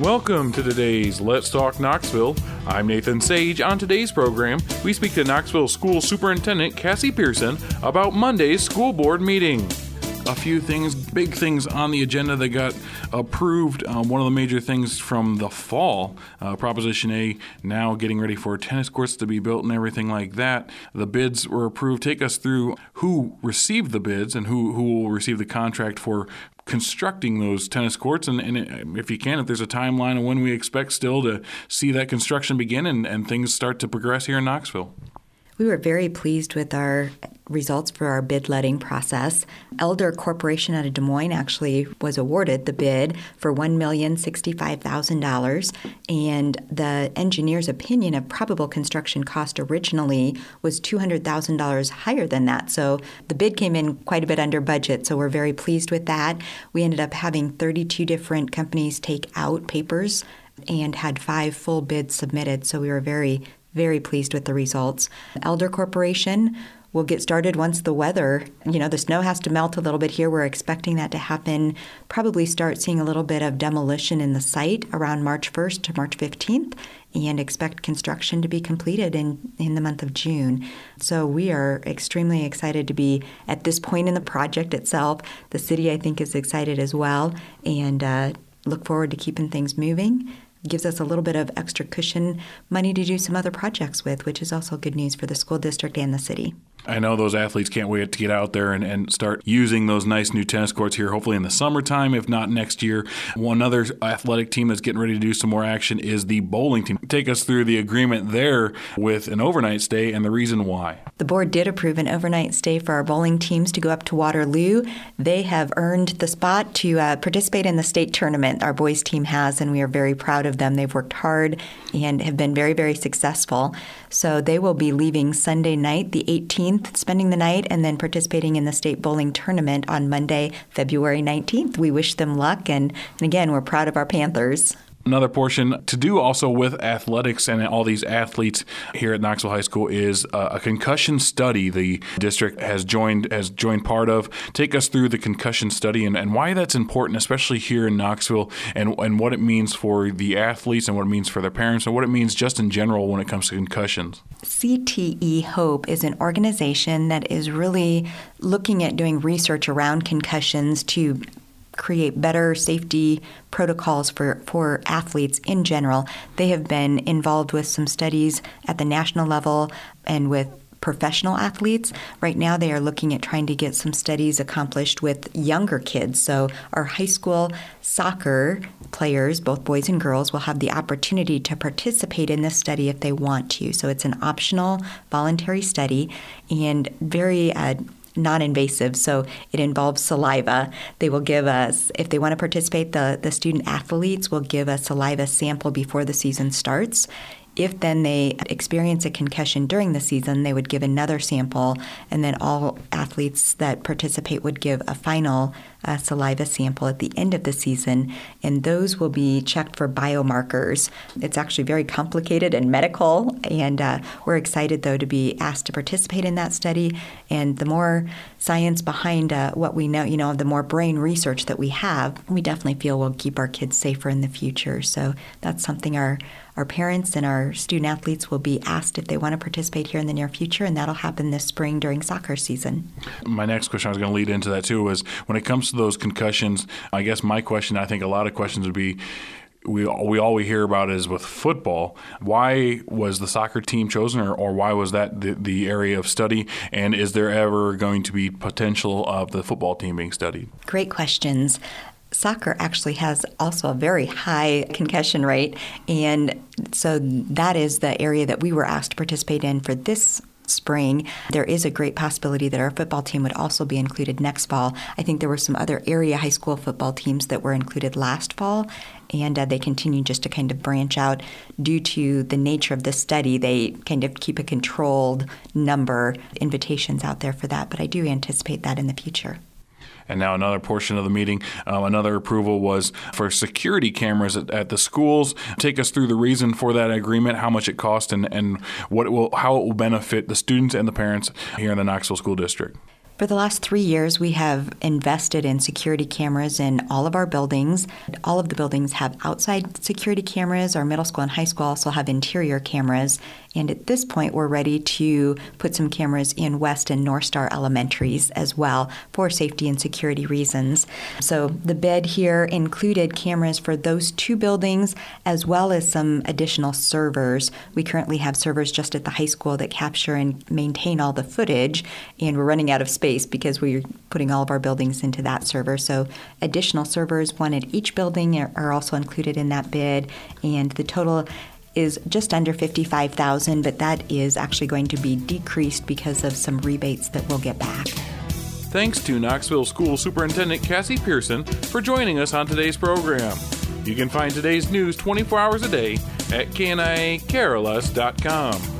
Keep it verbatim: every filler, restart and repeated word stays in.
Welcome to today's Let's Talk Knoxville. I'm Nathan Sage. On today's program, we speak to Knoxville School Superintendent Cassie Pearson about Monday's school board meeting. A few things, big things on the agenda that got approved. Um, one of the major things from the fall, uh, Proposition A, now getting ready for tennis courts to be built and everything like that. The bids were approved. Take us through who received the bids and who, who will receive the contract for constructing those tennis courts, and, and if you can, if there's a timeline of when we expect still to see that construction begin and, and things start to progress here in Knoxville. We were very pleased with our results for our bid letting process. Elder Corporation out of Des Moines actually was awarded the bid for one million sixty-five thousand dollars, and the engineer's opinion of probable construction cost originally was two hundred thousand dollars higher than that. So the bid came in quite a bit under budget, so we're very pleased with that. We ended up having thirty-two different companies take out papers and had five full bids submitted, so we were very Very pleased with the results. Elder Corporation will get started once the weather, you know, the snow has to melt a little bit here. We're expecting that to happen, probably start seeing a little bit of demolition in the site around March first to March fifteenth, and expect construction to be completed in, in the month of June. So we are extremely excited to be at this point in the project itself. The city, I think, is excited as well, and uh, look forward to keeping things moving. Gives us a little bit of extra cushion money to do some other projects with, which is also good news for the school district and the city. I know those athletes can't wait to get out there and, and start using those nice new tennis courts here, hopefully in the summertime, if not next year. One other athletic team that's getting ready to do some more action is the bowling team. Take us through the agreement there with an overnight stay and the reason why. The board did approve an overnight stay for our bowling teams to go up to Waterloo. They have earned the spot to uh, participate in the state tournament our boys team has, and we are very proud of them. They've worked hard and have been very, very successful. So they will be leaving Sunday night, the eighteenth, spending the night, and then participating in the state bowling tournament on Monday, February nineteenth. We wish them luck, and, and again, we're proud of our Panthers. Another portion to do also with athletics and all these athletes here at Knoxville High School is a concussion study the district has joined has joined part of. Take us through the concussion study and, and why that's important, especially here in Knoxville, and, and what it means for the athletes and what it means for their parents and what it means just in general when it comes to concussions. C T E Hope is an organization that is really looking at doing research around concussions to create better safety protocols for, for athletes in general. They have been involved with some studies at the national level and with professional athletes. Right now they are looking at trying to get some studies accomplished with younger kids. So our high school soccer players, both boys and girls, will have the opportunity to participate in this study if they want to. So it's an optional voluntary study and very uh, non-invasive, so it involves saliva. They will give us, if they want to participate, the, the student athletes will give a saliva sample before the season starts. If then they experience a concussion during the season, they would give another sample, and then all athletes that participate would give a final uh, saliva sample at the end of the season, and those will be checked for biomarkers. It's actually very complicated and medical, and uh, we're excited, though, to be asked to participate in that study. And the more science behind uh, what we know, you know, the more brain research that we have, we definitely feel will keep our kids safer in the future. So that's something our Our parents and our student athletes will be asked if they want to participate here in the near future, and that'll happen this spring during soccer season. My next question, I was going to lead into that too, was when it comes to those concussions, I guess my question, I think a lot of questions would be, we we all we hear about is with football. Why was the soccer team chosen, or, or why was that the, the area of study? And is there ever going to be potential of the football team being studied? Great questions. Soccer actually has also a very high concussion rate, and so that is the area that we were asked to participate in for this spring. There is a great possibility that our football team would also be included next fall. I think there were some other area high school football teams that were included last fall, and uh, they continue just to kind of branch out. Due to the nature of the study, they kind of keep a controlled number of invitations out there for that, but I do anticipate that in the future. And now another portion of the meeting, um, another approval was for security cameras at, at the schools. Take us through the reason for that agreement, how much it cost, and, and what it will, how it will benefit the students and the parents here in the Knoxville School District. For the last three years, we have invested in security cameras in all of our buildings. All of the buildings have outside security cameras. Our middle school and high school also have interior cameras. And at this point, we're ready to put some cameras in West and North Star elementaries as well for safety and security reasons. So the bid here included cameras for those two buildings as well as some additional servers. We currently have servers just at the high school that capture and maintain all the footage, and we're running out of space because we're putting all of our buildings into that server. So additional servers, one at each building, are also included in that bid, and the total is just under fifty-five thousand dollars, but that is actually going to be decreased because of some rebates that we'll get back. Thanks to Knoxville School Superintendent Cassie Pearson for joining us on today's program. You can find today's news twenty-four hours a day at K N I A Care Less dot com.